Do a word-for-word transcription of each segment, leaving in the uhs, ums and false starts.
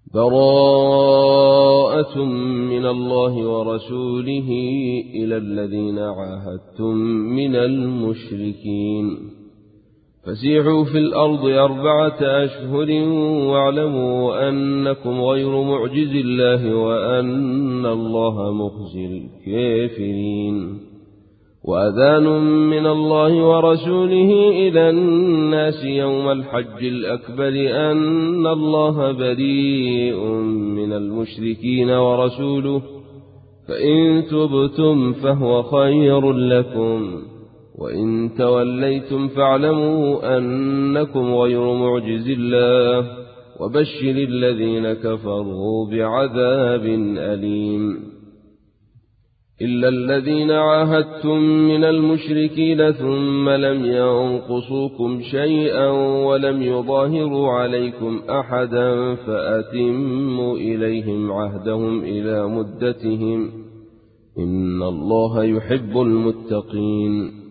براءة من الله ورسوله إلى الذين عاهدتم من المشركين فسيحوا في الأرض أربعة أشهر واعلموا أنكم غير معجز الله وأن الله مخزي الكافرين وأذان من الله ورسوله إلى الناس يوم الحج الأكبر أن الله بريء من المشركين ورسوله فإن تبتم فهو خير لكم وإن توليتم فاعلموا أنكم غير معجز الله وبشر الذين كفروا بعذاب أليم إلا الذين عاهدتم من المشركين ثم لم ينقصوكم شيئا ولم يظاهروا عليكم أحدا فأتموا إليهم عهدهم إلى مدتهم إن الله يحب المتقين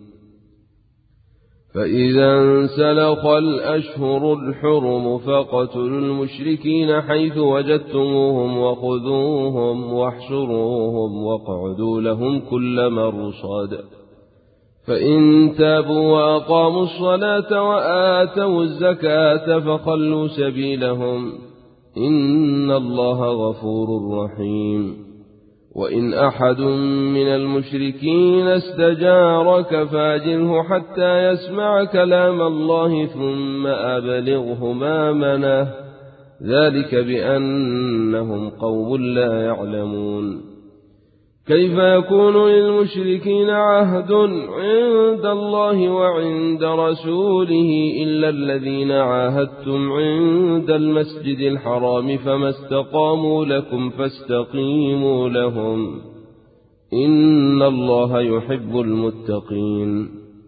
فإذا انسلخ الأشهر الحرم فاقتلوا المشركين حيث وجدتموهم وخذوهم واحشروهم واقعدوا لهم كل مرصد فإن تابوا وأقاموا الصلاة وآتوا الزكاة فخلوا سبيلهم إن الله غفور رحيم وإن أحد من المشركين استجارك فاجره حتى يسمع كلام الله ثم أبلغه مامنه ذلك بأنهم قوم لا يعلمون كيف يكون للمشركين عهد عند الله وعند رسوله إلا الذين عاهدتم عند المسجد الحرام فما استقاموا لكم فاستقيموا لهم إن الله يحب المتقين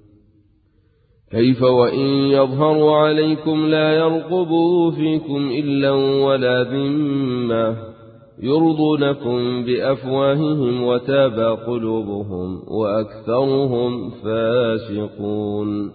كيف وإن يظهروا عليكم لا يرقبوا فيكم إلا ولا ذمة يرضونكم بأفواههم وتابى قلوبهم وأكثرهم فاسقون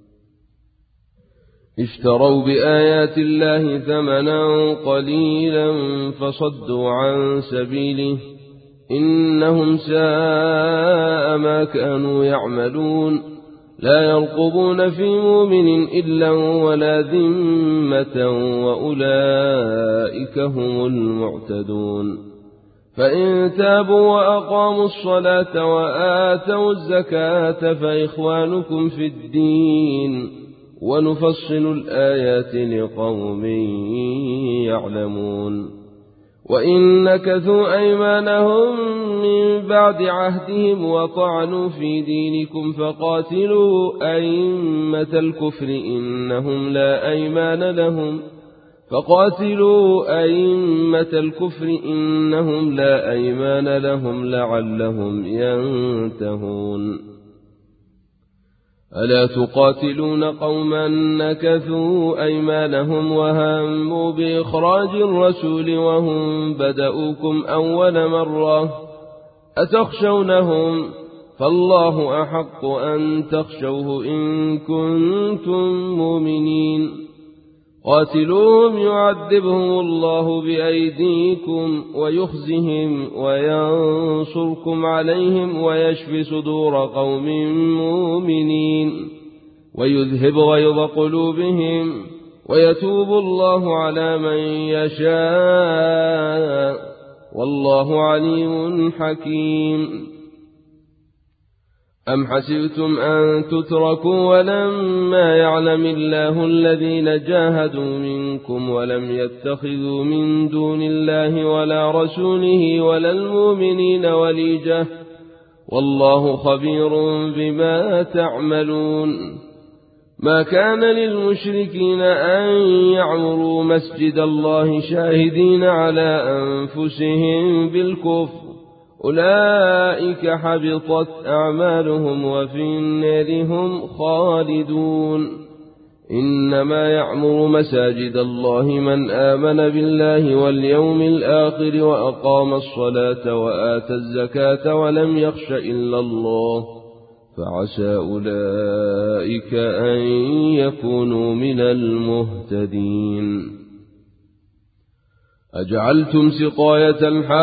اشتروا بآيات الله ثمنا قليلا فصدوا عن سبيله إنهم ساء ما كانوا يعملون لا يرقبون في مؤمن إلا ولا ذمة وأولئك هم المعتدون فإن تابوا وأقاموا الصلاة وآتوا الزكاة فإخوانكم في الدين ونفصل الآيات لقوم يعلمون وإن نكثوا أيمانهم من بعد عهدهم وطعنوا في دينكم فقاتلوا أئمة الكفر إنهم لا أيمان لهم فقاتلوا أئمة الكفر إنهم لا أيمان لهم لعلهم ينتهون ألا تقاتلون قوما نكثوا أيمانهم وهموا بإخراج الرسول وهم بدؤوكم أول مرة أتخشونهم فالله أحق أن تخشوه إن كنتم مؤمنين قاتلوهم يعذبهم الله بأيديكم ويخزهم وينصركم عليهم ويشفي صدور قوم مؤمنين ويذهب غيظ قلوبهم ويتوب الله على من يشاء والله عليم حكيم أم حسبتم أن تتركوا ولما يعلم الله الذين جاهدوا منكم ولم يتخذوا من دون الله ولا رسوله ولا المؤمنين وليجة والله خبير بما تعملون ما كان للمشركين أن يعمروا مسجد الله شاهدين على أنفسهم بالكفر أولئك حبطت أعمالهم وفي النار هم خالدون إنما يعمر مساجد الله من آمن بالله واليوم الآخر وأقام الصلاة وآتى الزكاة ولم يخش إلا الله فعسى أولئك أن يكونوا من المهتدين أجعلتم سقاية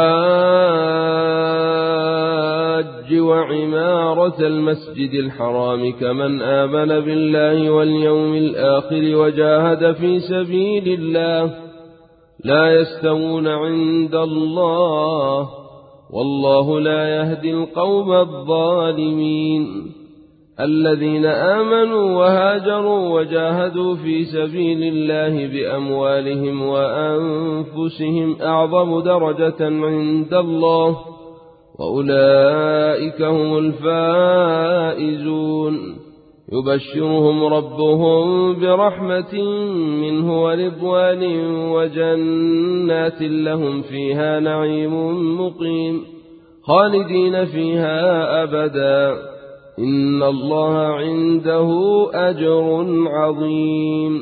الحاج وعمارة المسجد الحرام كمن آمن بالله واليوم الآخر وجاهد في سبيل الله لا يستوون عند الله والله لا يهدي القوم الظالمين الذين آمنوا وهاجروا وجاهدوا في سبيل الله بأموالهم وأنفسهم أعظم درجة عند الله وأولئك هم الفائزون يبشرهم ربهم برحمة منه ورضوان وجنات لهم فيها نعيم مقيم خالدين فيها أبدا إن الله عنده أجر عظيم.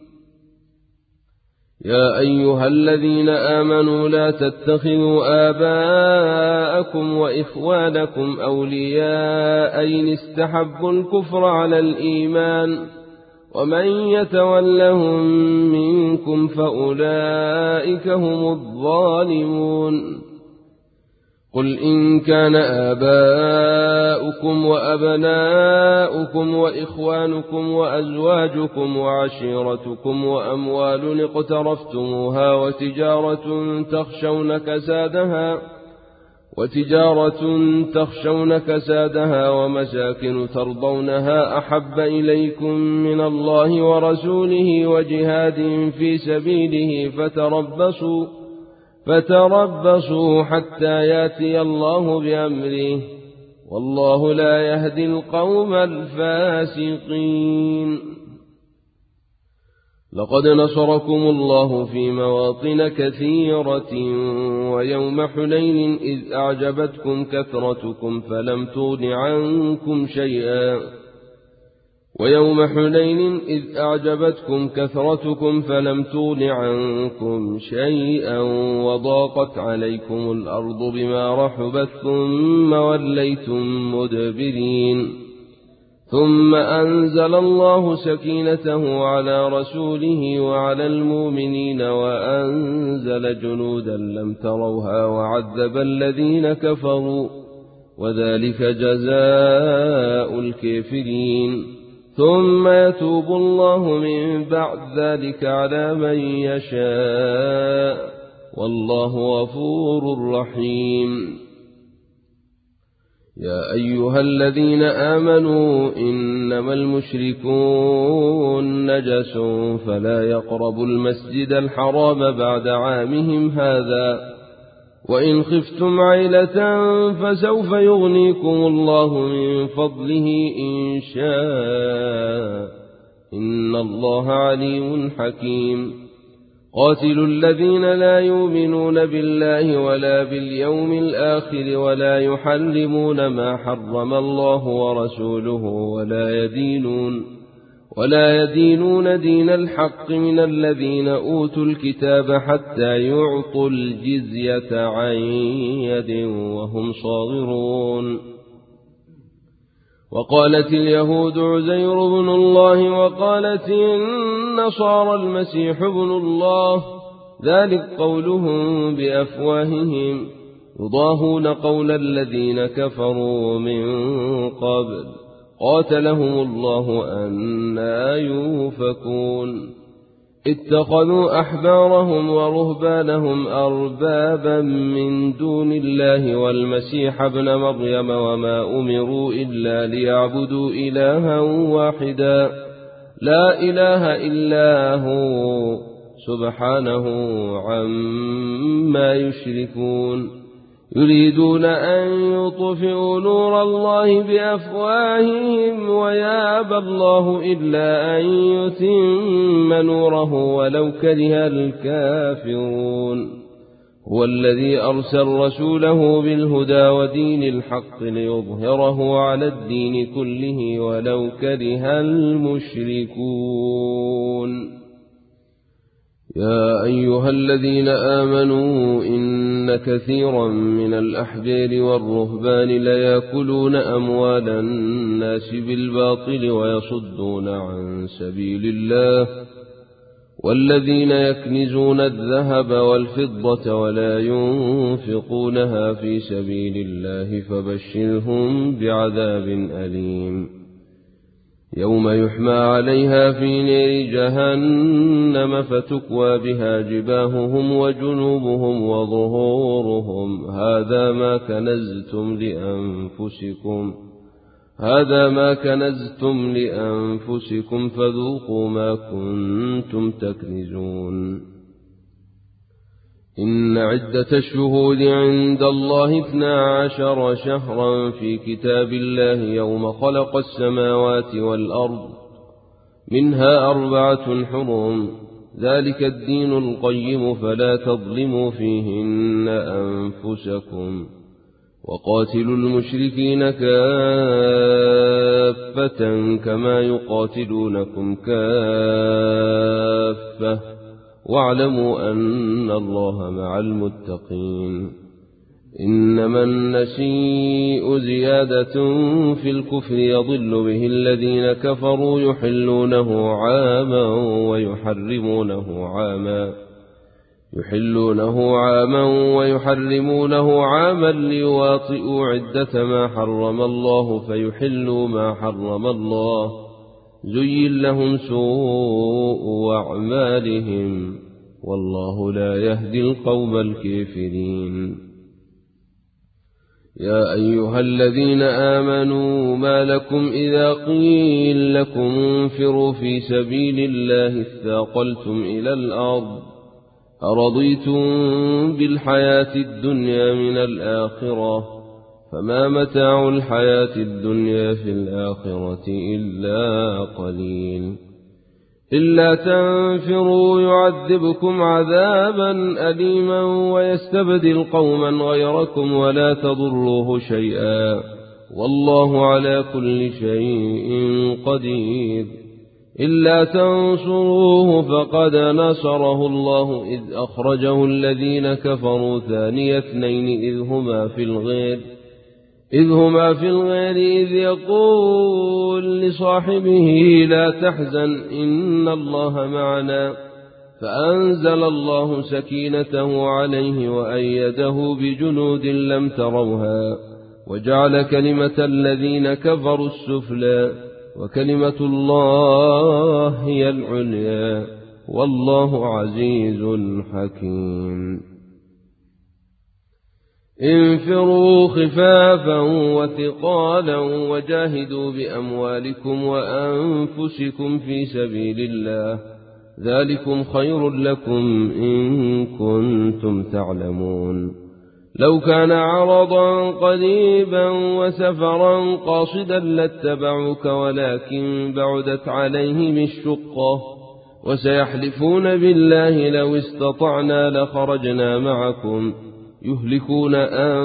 يا أيها الذين آمنوا لا تتخذوا آباءكم وإخوانكم أولياء إن استحبوا الكفر على الإيمان ومن يتولهم منكم فأولئك هم الظالمون. قل إن كان آباؤكم وأبناؤكم وإخوانكم وأزواجكم وعشيرتكم وأموال اقترفتموها وتجارة تخشون كسادها وتجارة تخشون كسادها ومساكن ترضونها أحب إليكم من الله ورسوله وجهاد في سبيله فتربصوا فتربصوا حتى ياتي الله بأمره والله لا يهدي القوم الفاسقين. لقد نصركم الله في مواطن كثيرة ويوم حنين إذ أعجبتكم كثرتكم فلم تغن عنكم شيئا ويوم حنين إذ أعجبتكم كثرتكم فلم تغن عنكم شيئا وضاقت عليكم الأرض بما رحبت ثم وليتم مدبرين ثم أنزل الله سكينته على رسوله وعلى المؤمنين وأنزل جنودا لم تروها وعذب الذين كفروا وذلك جزاء الكافرين ثم يتوب الله من بعد ذلك على من يشاء والله غفور رحيم. يا أيها الذين آمنوا إنما المشركون نجس فلا يقربوا المسجد الحرام بعد عامهم هذا وإن خفتم عيلة فسوف يغنيكم الله من فضله إن شاء إن الله عليم حكيم. قاتلوا الذين لا يؤمنون بالله ولا باليوم الآخر ولا يحرمون ما حرم الله ورسوله ولا يدينون ولا يدينون دين الحق من الذين أوتوا الكتاب حتى يعطوا الجزية عن يد وهم صاغرون. وقالت اليهود عزير بن الله وقالت النصارى المسيح ابن الله ذلك قولهم بأفواههم يضاهون قول الذين كفروا من قبل قاتلهم الله أنى يؤفكون. اتخذوا أحبارهم ورهبانهم أربابا من دون الله والمسيح ابن مريم وما أمروا إلا ليعبدوا إلها واحدا لا إله إلا هو سبحانه عما يشركون. يريدون أن يطفئوا نور الله بأفواههم ويابى الله إلا أن يتم نوره ولو كره الكافرون. هو الذي أرسل رسوله بالهدى ودين الحق ليظهره على الدين كله ولو كره المشركون. يا أيها الذين آمنوا إن كثيرا من الأحبار والرهبان ليأكلون أموال الناس بالباطل ويصدون عن سبيل الله والذين يكنزون الذهب والفضة ولا ينفقونها في سبيل الله فبشرهم بعذاب أليم يوم يحمى عليها في نار جهنم فتكوى بها جباههم وجنوبهم وظهورهم هذا ما كنزتم لأنفسكم هذا ما كنزتم لأنفسكم فذوقوا ما كنتم تكنزون إن عدة الشهود عند الله اثنا عشر شهرا في كتاب الله يوم خلق السماوات والأرض منها أربعة حرم ذلك الدين القيم فلا تظلموا فيهن أنفسكم وقاتلوا المشركين كافة كما يقاتلونكم كافة واعلموا أن الله مع المتقين إنما النسيء زيادة في الكفر يضل به الذين كفروا يحلونه عاما ويحرمونه عاما يحلونه عاما ويحرمونه عاما ليواطئوا عدة ما حرم الله فيحلوا ما حرم الله زين لهم سوء أعمالهم والله لا يهدي القوم الكافرين يا أيها الذين آمنوا ما لكم إذا قيل لكم انفروا في سبيل الله اثاقلتم إلى الأرض أرضيتم بالحياة الدنيا من الآخرة فما متاع الحياة الدنيا في الآخرة إلا قليل إلا تنفروا يعذبكم عذابا أليما ويستبدل قوما غيركم ولا تضروه شيئا والله على كل شيء قدير إلا تنصروه فقد نصره الله إذ أخرجه الذين كفروا ثاني اثنين إذ هما في الغير إذ هما في الغير إذ يقول لصاحبه لا تحزن إن الله معنا فأنزل الله سكينته عليه وأيده بجنود لم تروها وجعل كلمة الذين كفروا السفلى وكلمة الله هي العليا والله عزيز حكيم انفروا خفافا وثقالا وجاهدوا بأموالكم وأنفسكم في سبيل الله ذلكم خير لكم إن كنتم تعلمون لو كان عرضا قريبا وسفرا قاصدا لاتبعوك ولكن بعدت عليهم الشقة وسيحلفون بالله لو استطعنا لخرجنا معكم يهلكون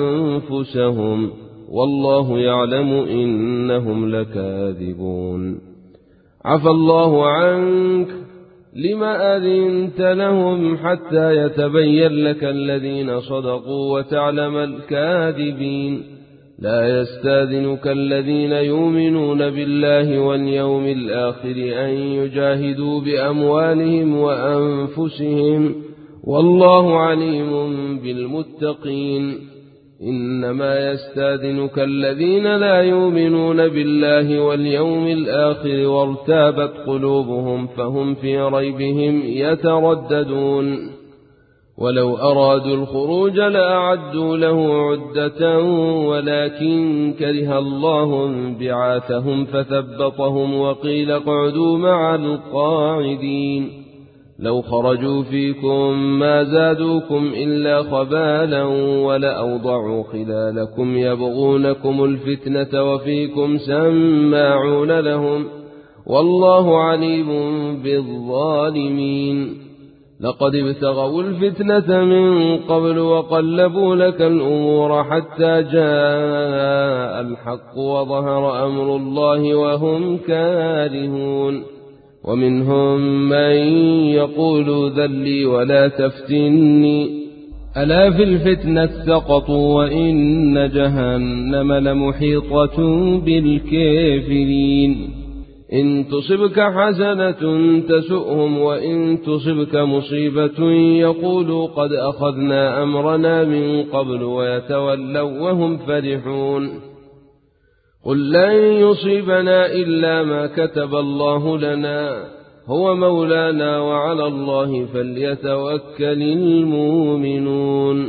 أنفسهم والله يعلم إنهم لكاذبون عفى الله عنك لما أذنت لهم حتى يتبين لك الذين صدقوا وتعلم الكاذبين لا يستاذنك الذين يؤمنون بالله واليوم الآخر أن يجاهدوا بأموالهم وأنفسهم والله عليم بالمتقين إنما يستاذنك الذين لا يؤمنون بالله واليوم الآخر وارتابت قلوبهم فهم في ريبهم يترددون ولو أرادوا الخروج لأعدوا له عدة ولكن كره الله بعاثهم فثبطهم وقيل اقعدوا مع القاعدين لو خرجوا فيكم ما زادوكم إلا خبالا ولأوضعوا خلالكم يبغونكم الفتنة وفيكم سماعون لهم والله عليم بالظالمين لقد ابتغوا الفتنة من قبل وقلبوا لك الأمور حتى جاء الحق وظهر أمر الله وهم كارهون ومنهم من يقول ذلي ولا تفتني ألا في الفتنة سقطوا وإن جهنم لمحيطة بالكافرين إن تصبك حسنة تسؤهم وإن تصبك مصيبة يقولوا قد أخذنا أمرنا من قبل ويتولوا وهم فرحون قل لن يصيبنا إلا ما كتب الله لنا هو مولانا وعلى الله فليتوكل المؤمنون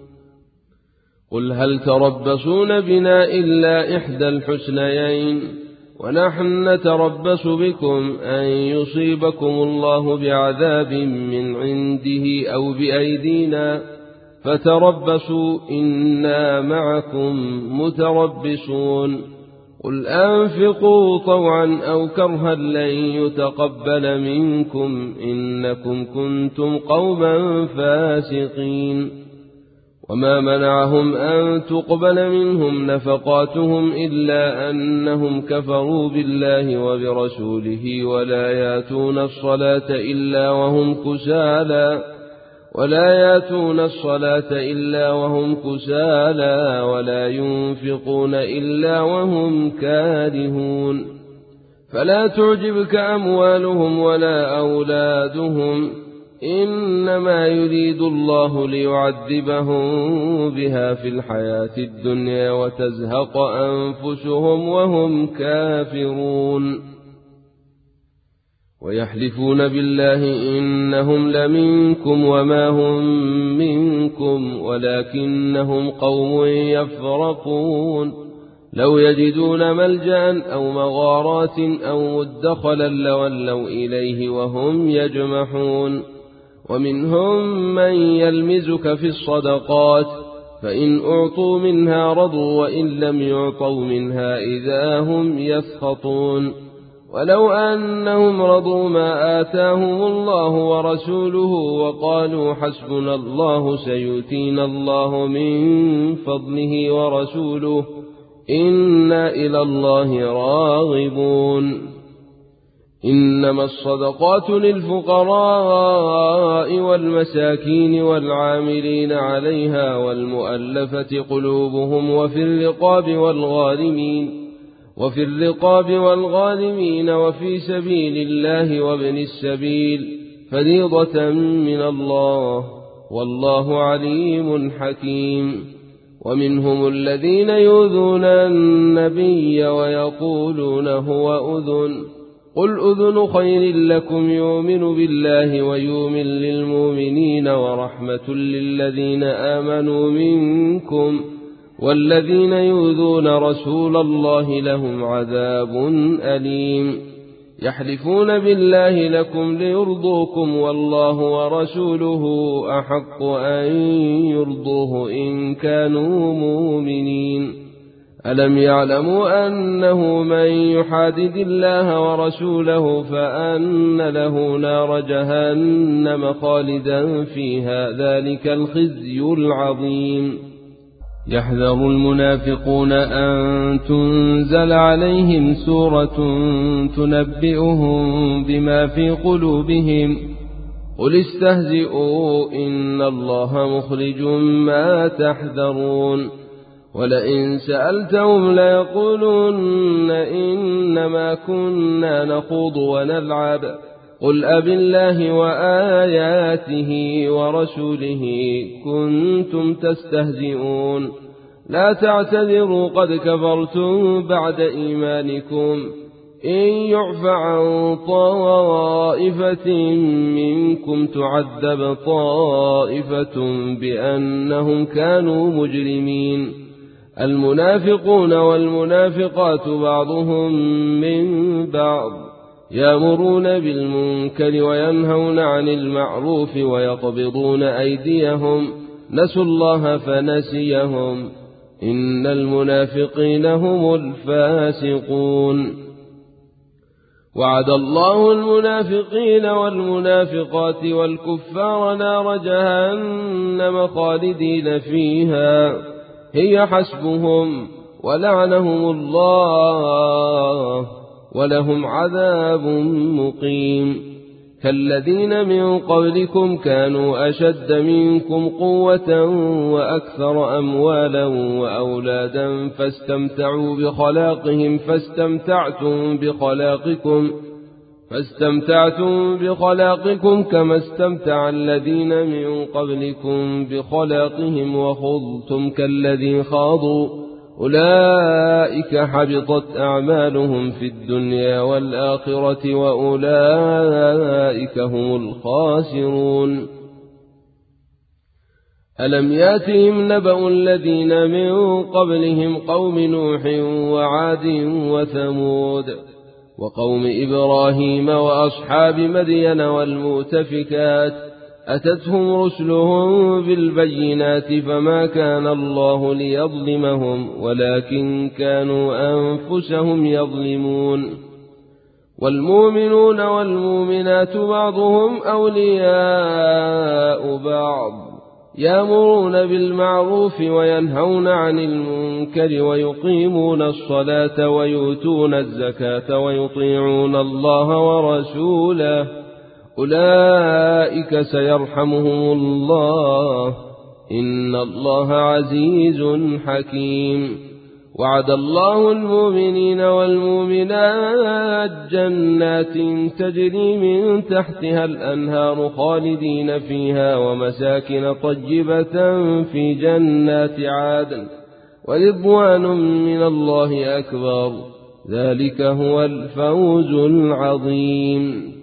قل هل تربصون بنا إلا إحدى الحسنيين ونحن نتربص بكم أن يصيبكم الله بعذاب من عنده أو بأيدينا فتربصوا إنا معكم متربصون قل أنفقوا طوعا أو كرها لن يتقبل منكم إنكم كنتم قوما فاسقين وما منعهم أن تقبل منهم نفقاتهم إلا أنهم كفروا بالله وبرسوله ولا ياتون الصلاة إلا وهم كسالى ولا ياتون الصلاة إلا وهم كسالى ولا ينفقون إلا وهم كارهون فلا تعجبك أموالهم ولا أولادهم إنما يريد الله ليعذبهم بها في الحياة الدنيا وتزهق أنفسهم وهم كافرون ويحلفون بالله إنهم لمنكم وما هم منكم ولكنهم قوم يفرقون لو يجدون ملجأ أو مغارات أو مدخلا لولوا إليه وهم يجمحون ومنهم من يلمزك في الصدقات فإن أعطوا منها رضوا وإن لم يعطوا منها إذا هم يسخطون ولو أنهم رضوا ما آتاهم الله ورسوله وقالوا حسبنا الله سيؤتينا الله من فضله ورسوله إنا إلى الله راغبون إنما الصدقات للفقراء والمساكين والعاملين عليها والمؤلفة قلوبهم وفي الرقاب والغارمين وفي الرقاب والغارمين وفي سبيل الله وابن السبيل فريضة من الله والله عليم حكيم ومنهم الذين يؤذون النبي ويقولون هو أذن قل أذن خير لكم يؤمن بالله ويؤمن للمؤمنين ورحمة للذين آمنوا منكم والذين يؤذون رسول الله لهم عذاب أليم يحلفون بالله لكم ليرضوكم والله ورسوله أحق أن يرضوه إن كانوا مؤمنين ألم يعلموا أنه من يحادد الله ورسوله فأن له نار جهنم خالدا فيها ذلك الخزي العظيم يحذر المنافقون أن تنزل عليهم سورة تنبئهم بما في قلوبهم قل استهزئوا إن الله مخرج ما تحذرون ولئن سألتهم ليقولن إنما كنا نخوض ونلعب قل أبالله وآياته ورسوله كنتم تستهزئون لا تعتذروا قد كفرتم بعد إيمانكم إن يعف عن طائفة منكم تعذب طائفة بأنهم كانوا مجرمين المنافقون والمنافقات بعضهم من بعض يأمرون بالمنكر وينهون عن المعروف ويقبضون أيديهم نسوا الله فنسيهم إن المنافقين هم الفاسقون وعد الله المنافقين والمنافقات والكفار نار جهنم خالدين فيها هي حسبهم ولعنهم الله ولهم عذاب مقيم كالذين من قبلكم كانوا أشد منكم قوة وأكثر أموالا وأولادا فاستمتعوا بخلاقهم فاستمتعتم بخلاقكم فاستمتعتم بخلاقكم كما استمتع الذين من قبلكم بخلاقهم وخضتم كالذي خاضوا أولئك حبطت أعمالهم في الدنيا والآخرة وأولئك هم الخاسرون. ألم ياتهم نبأ الذين من قبلهم قوم نوح وعاد وثمود وقوم إبراهيم وأصحاب مدين والمؤتفكات أتتهم رسلهم بالبينات فما كان الله ليظلمهم ولكن كانوا أنفسهم يظلمون. والمؤمنون والمؤمنات بعضهم أولياء بعض يأمرون بالمعروف وينهون عن المنكر ويقيمون الصلاة ويؤتون الزكاة ويطيعون الله ورسوله أولئك سيرحمهم الله إن الله عزيز حكيم. وعد الله المؤمنين والمؤمنات جنات تجري من تحتها الأنهار خالدين فيها ومساكن طيبة في جنات عدن ورضوان من الله أكبر ذلك هو الفوز العظيم.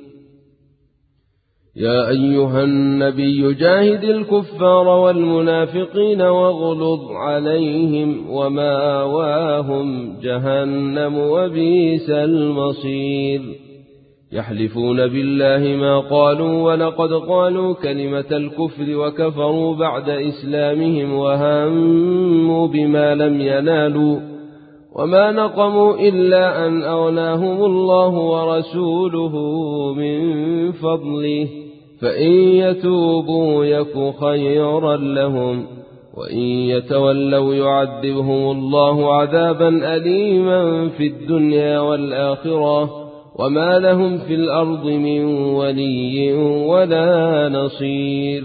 يا أيها النبي جاهد الكفار والمنافقين واغلظ عليهم ومأواهم جهنم وبئس المصير. يحلفون بالله ما قالوا ولقد قالوا كلمة الكفر وكفروا بعد إسلامهم وهموا بما لم ينالوا وما نقموا إلا أن أغناهم الله ورسوله من فضله فإن يتوبوا يك خيرا لهم وإن يتولوا يعذبهم الله عذابا أليما في الدنيا والآخرة وما لهم في الأرض من ولي ولا نصير.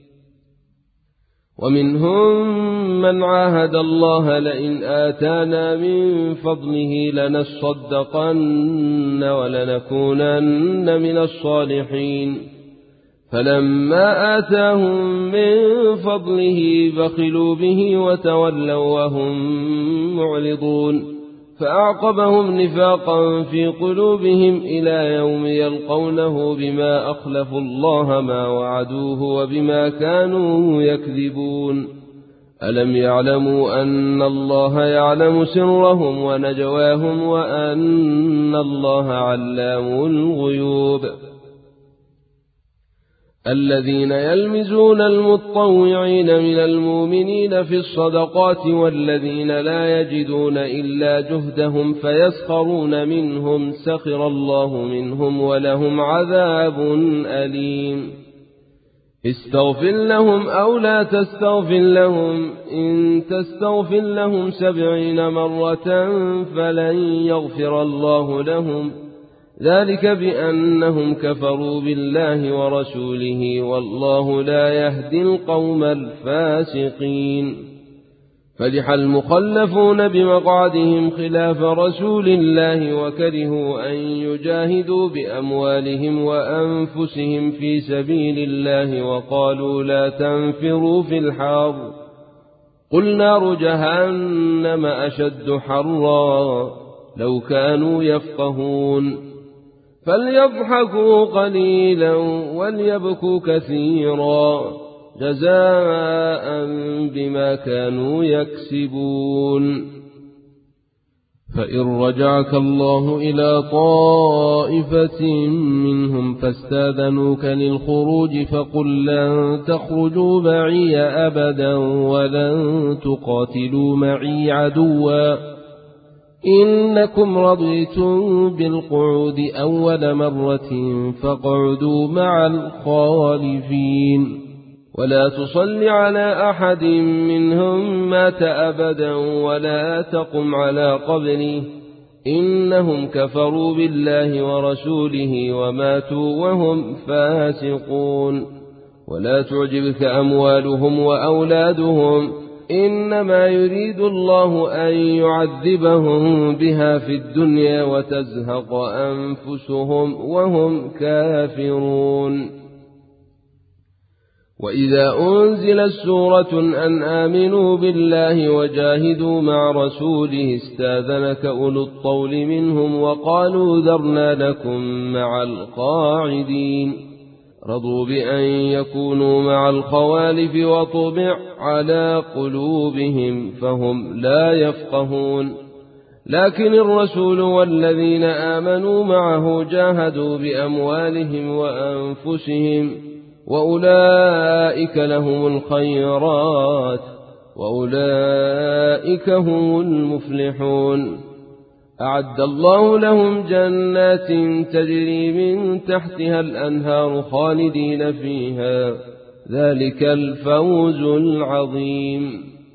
ومنهم من عاهد الله لئن آتانا من فضله لنصدقن ولنكونن من الصالحين فلما آتاهم من فضله بخلوا به وتولوا وهم معرضون فأعقبهم نفاقا في قلوبهم إلى يوم يلقونه بما أخلفوا الله ما وعدوه وبما كانوا يكذبون. ألم يعلموا أن الله يعلم سرهم ونجواهم وأن الله علام الغيوب. الذين يلمزون المتطوعين من المؤمنين في الصدقات والذين لا يجدون إلا جهدهم فيسخرون منهم سخر الله منهم ولهم عذاب أليم. استغفر لهم أو لا تستغفر لهم إن تستغفر لهم سبعين مرة فلن يغفر الله لهم ذلك بأنهم كفروا بالله ورسوله والله لا يهدي القوم الفاسقين. فرح المخلفون بمقعدهم خلاف رسول الله وكرهوا أن يجاهدوا بأموالهم وأنفسهم في سبيل الله وقالوا لا تنفروا في الحار قل نار جهنم أشد حرا لو كانوا يفقهون. فليضحكوا قليلا وليبكوا كثيرا جزاء بما كانوا يكسبون. فإن رجعك الله إلى طائفة منهم فاستاذنوك للخروج فقل لن تخرجوا معي أبدا ولن تقاتلوا معي عدوا إنكم رضيتم بالقعود أول مرة فاقعدوا مع الخالفين. ولا تصل على أحد منهم مات أبدا ولا تقم على قبره إنهم كفروا بالله ورسوله وماتوا وهم فاسقون. ولا تعجبك أموالهم وأولادهم إنما يريد الله أن يعذبهم بها في الدنيا وتزهق أنفسهم وهم كافرون. وإذا أنزلت سورة أن آمنوا بالله وجاهدوا مع رسوله استاذنك أولو الطول منهم وقالوا ذرنا لكم مع القاعدين. رضوا بأن يكونوا مع الخوالف وطبع على قلوبهم فهم لا يفقهون. لكن الرسول والذين آمنوا معه جاهدوا بأموالهم وأنفسهم وأولئك لهم الخيرات وأولئك هم المفلحون. أعد الله لهم جنات تجري من تحتها الأنهار خالدين فيها ذلك الفوز العظيم.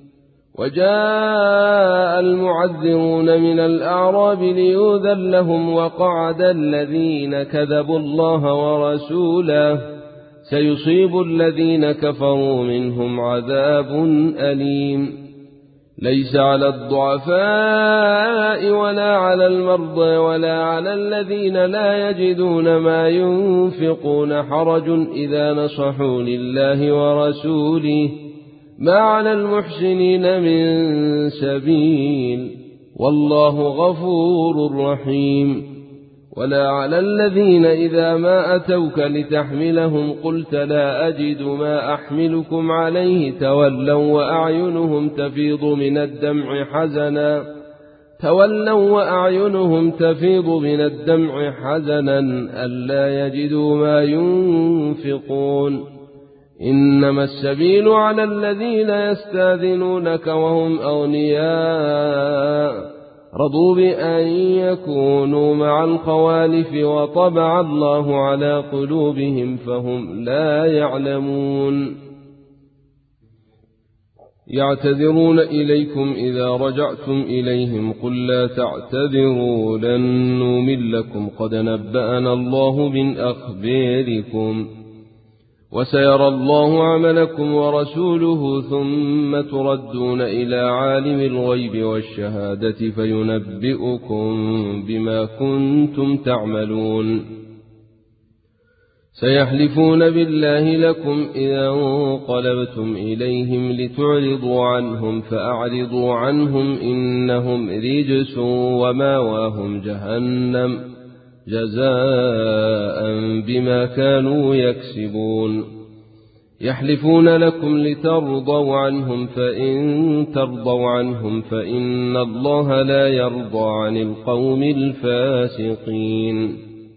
وجاء المعذرون من الأعراب ليؤذن لهم وقعد الذين كذبوا الله ورسوله سيصيب الذين كفروا منهم عذاب أليم. ليس على الضعفاء ولا على المرضى ولا على الذين لا يجدون ما ينفقون حرج إذا نصحوا لله ورسوله ما على المحسنين من سبيل والله غفور رحيم. ولا على الذين إذا ما أتوك لتحملهم قلت لا أجد ما أحملكم عليه تولوا وأعينهم تفيض من الدمع حزنا تولوا وأعينهم تفيض من الدمع حزنا ألا يجدوا ما ينفقون. إنما السبيل على الذين يستاذنونك وهم أغنياء رضوا بأن يكونوا مع الخوالف وطبع الله على قلوبهم فهم لا يعلمون. يعتذرون إليكم إذا رجعتم إليهم قل لا تعتذروا لن نؤمن لكم قد نبأنا الله من أخباركم وسيرى الله عملكم ورسوله ثم تردون إلى عالم الغيب والشهادة فينبئكم بما كنتم تعملون. سيحلفون بالله لكم إذا انقلبتم إليهم لتعرضوا عنهم فأعرضوا عنهم إنهم رجس وماواهم جهنم جزاء بما كانوا يكسبون. يحلفون لكم لترضوا عنهم فإن ترضوا عنهم فإن الله لا يرضى عن القوم الفاسقين.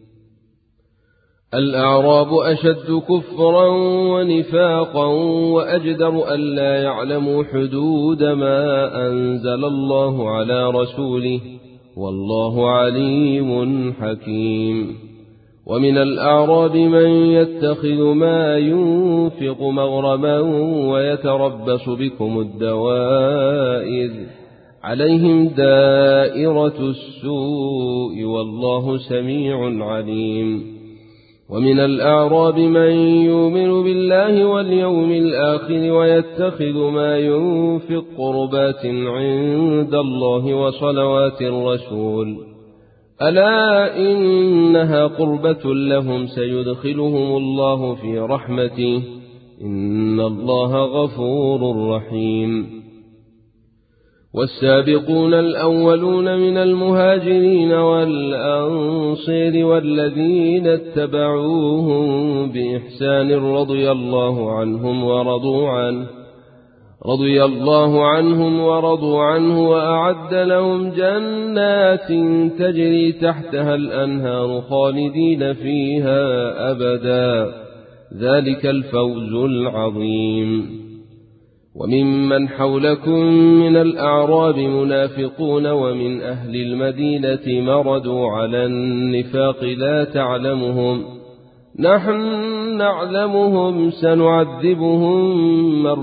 الأعراب أشد كفرا ونفاقا وأجدر ألا يعلموا حدود ما أنزل الله على رسوله والله عليم حكيم. ومن الأعراب من يتخذ ما ينفق مغرما ويتربص بكم الدوائر عليهم دائرة السوء والله سميع عليم. ومن الأعراب من يؤمن بالله واليوم الآخر ويتخذ ما ينفق قربات عند الله وصلوات الرسول ألا إنها قربة لهم سيدخلهم الله في رحمته إن الله غفور رحيم. والسابقون الأولون من المهاجرين والأنصار والذين اتبعوهم بإحسان رضي الله عنهم ورضوا عنه رضي الله عنهم ورضوا عنه وأعد لهم جنات تجري تحتها الأنهار خالدين فيها أبدا ذلك الفوز العظيم. وممن حولكم من الأعراب منافقون ومن أهل المدينة مردوا على النفاق لا تعلمهم نحن نعلمهم سنعذبهم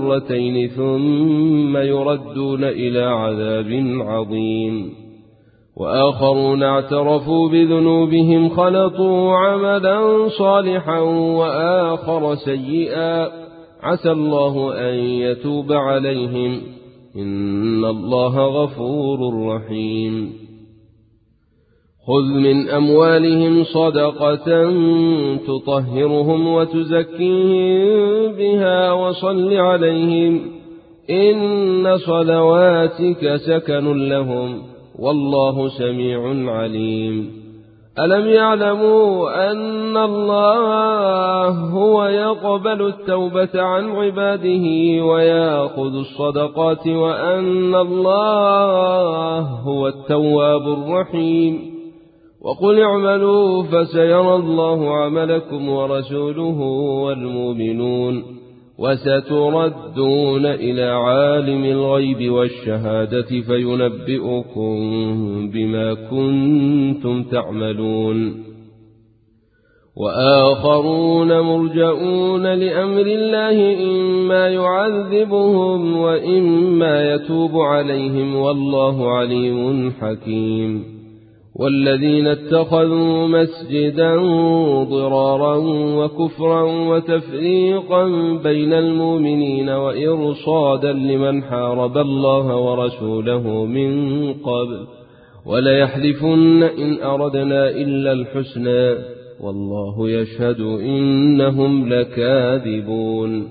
مرتين ثم يردون إلى عذاب عظيم. وآخرون اعترفوا بذنوبهم خلطوا عملا صالحا وآخر سيئا عسى الله أن يتوب عليهم إن الله غفور رحيم خذ من أموالهم صدقة تطهرهم وتزكيهم بها وصل عليهم إن صلواتك سكن لهم والله سميع عليم ألم يعلموا أن الله هو يقبل التوبة عن عباده ويأخذ الصدقات وأن الله هو التواب الرحيم وقل اعملوا فسيرى الله عملكم ورسوله والمؤمنون وستردون إلى عالم الغيب والشهادة فينبئكم بما كنتم تعملون وآخرون مرجؤون لأمر الله إما يعذبهم وإما يتوب عليهم والله عليم حكيم والذين اتخذوا مسجدا ضرارا وكفرا وتفريقا بين المؤمنين وإرصادا لمن حارب الله ورسوله من قبل وليحلفن إن أردنا إلا الحسنى والله يشهد إنهم لكاذبون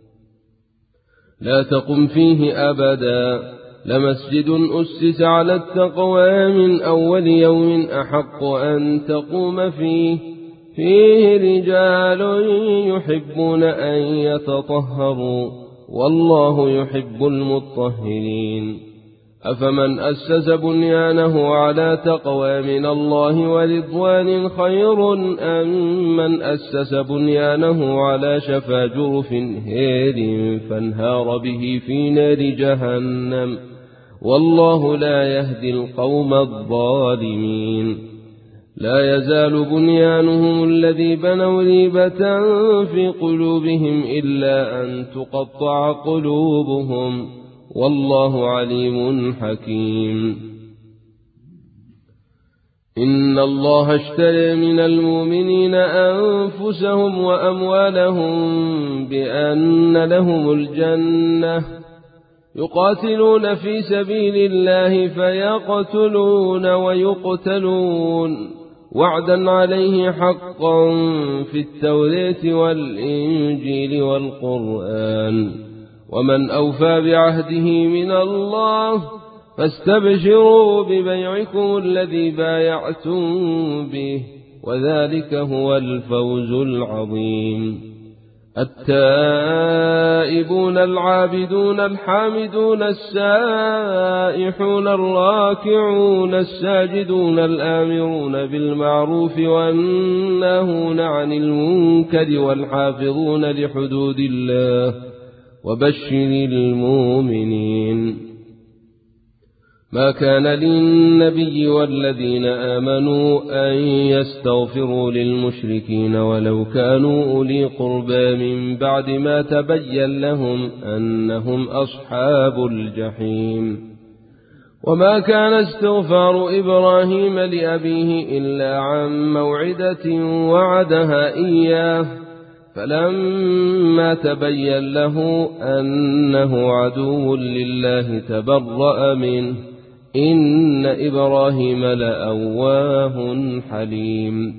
لا تقم فيه أبدا لمسجد أسس على التقوى من أول يوم أحق أن تقوم فيه فيه رجال يحبون أن يتطهروا والله يحب المطهرين أفمن أسس بنيانه على تقوى من الله ورضوان خير أم من أسس بنيانه على شفا جرف هير فانهار به في نار جهنم والله لا يهدي القوم الظالمين لا يزال بنيانهم الذي بنوا ريبة في قلوبهم إلا أن تقطع قلوبهم والله عليم حكيم إن الله اشترى من المؤمنين أنفسهم وأموالهم بأن لهم الجنة يقاتلون في سبيل الله فيقتلون ويقتلون وعدا عليه حقا في التوراة والإنجيل والقرآن ومن أوفى بعهده من الله فاستبشروا ببيعكم الذي بايعتم به وذلك هو الفوز العظيم التائبون العابدون الحامدون السائحون الراكعون الساجدون الآمرون بالمعروف والناهون عن المنكر والحافظون لحدود الله وبشر المؤمنين ما كان للنبي والذين آمنوا أن يستغفروا للمشركين ولو كانوا أولي قربى من بعد ما تبين لهم أنهم أصحاب الجحيم وما كان استغفار إبراهيم لأبيه إلا عن موعدة وعدها إياه فلما تبين له أنه عدو لله تبرأ منه إن إبراهيم لأواه حليم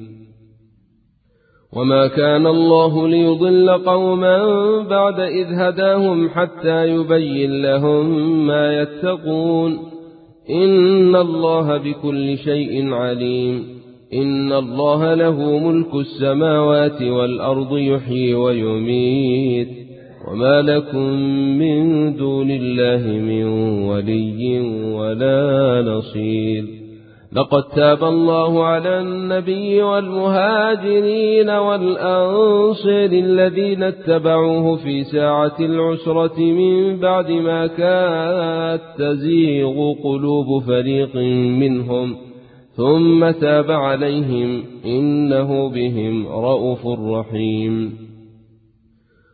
وما كان الله ليضل قوما بعد إذ هداهم حتى يبين لهم ما يتقون إن الله بكل شيء عليم إن الله له ملك السماوات والأرض يحيي ويميت وما لكم من دون الله من ولي ولا نصير لقد تاب الله على النبي والمهاجرين والأنصار الذين اتبعوه في ساعة العسرة من بعد ما كانت تزيغ قلوب فريق منهم ثم تاب عليهم إنه بهم رءوف رحيم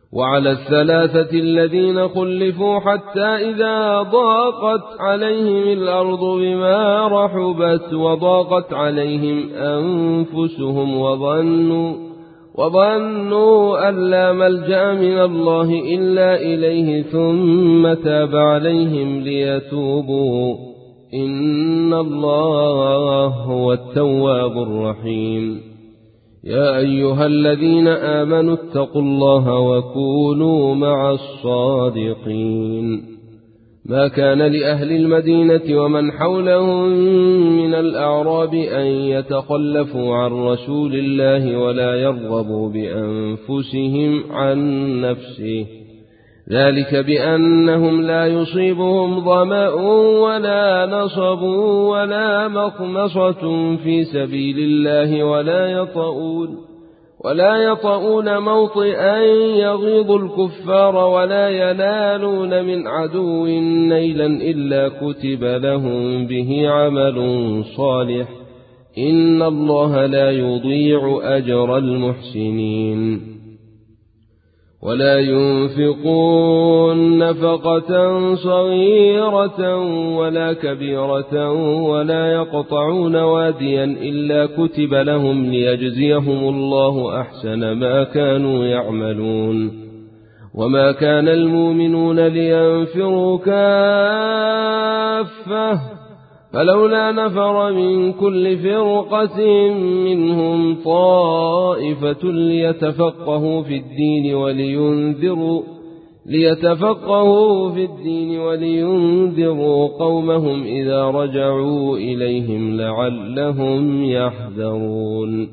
وعلى الثلاثة الذين خلفوا حتى إذا ضاقت عليهم الأرض بما رحبت وضاقت عليهم أنفسهم وظنوا, وظنوا أن لا ملجأ من الله إلا إليه ثم تاب عليهم ليتوبوا إن الله هو التواب الرحيم. يا أيها الذين آمنوا اتقوا الله وكونوا مع الصادقين. ما كان لأهل المدينة ومن حولهم من الأعراب أن يتخلفوا عن رسول الله ولا يرغبوا بأنفسهم عن نفسه، ذلك بأنهم لا يصيبهم ظمأ ولا نصب ولا مخمصة في سبيل الله ولا يطؤون, ولا يطؤون موطئا يغيظ الكفار ولا ينالون من عدو نيلا إلا كتب لهم به عمل صالح إن الله لا يضيع أجر المحسنين. ولا ينفقون نفقة صغيرة ولا كبيرة ولا يقطعون واديا إلا كتب لهم ليجزيهم الله أحسن ما كانوا يعملون. وما كان المؤمنون لينفروا كافة فلولا نفر من كل فرقة منهم طائفة ليتفقهوا في الدين ولينذروا ليتفقهوا في الدين ولينذروا قومهم إذا رجعوا إليهم لعلهم يحذرون.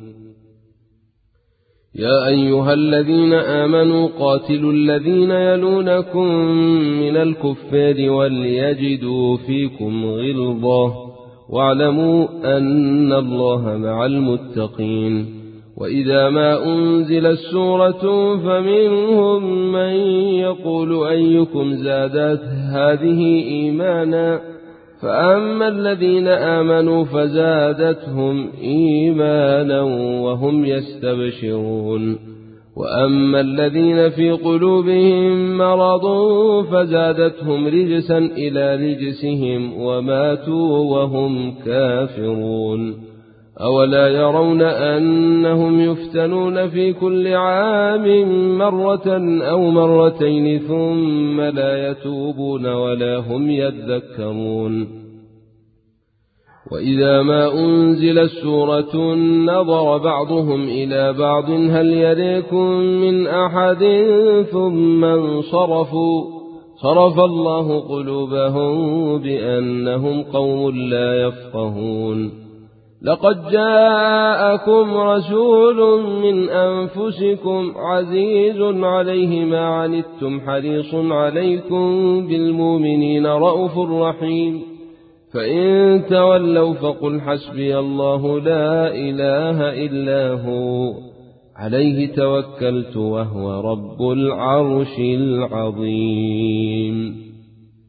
يا أيها الذين آمنوا قاتلوا الذين يلونكم من الكفار وليجدوا فيكم غلظة واعلموا أن الله مع المتقين. وإذا ما أنزلت سورة فمنهم من يقول أيكم زادت هذه إيمانا فأما الذين آمنوا فزادتهم إيمانا وهم يستبشرون وأما الذين في قلوبهم مرض فزادتهم رجسا إلى رجسهم وماتوا وهم كافرون. أولا يرون أنهم يفتنون في كل عام مرة أو مرتين ثم لا يتوبون ولا هم يذكرون. وإذا ما أنزلت سورة نظر بعضهم إلى بعض هل يريكم من أحد ثم انصرفوا صرف الله قلوبهم بأنهم قوم لا يفقهون. لقد جاءكم رسول من أنفسكم عزيز عليه ما عنتم حريص عليكم بالمؤمنين رءوف رحيم. فإن تولوا فقل حسبي الله لا إله إلا هو عليه توكلت وهو رب العرش العظيم.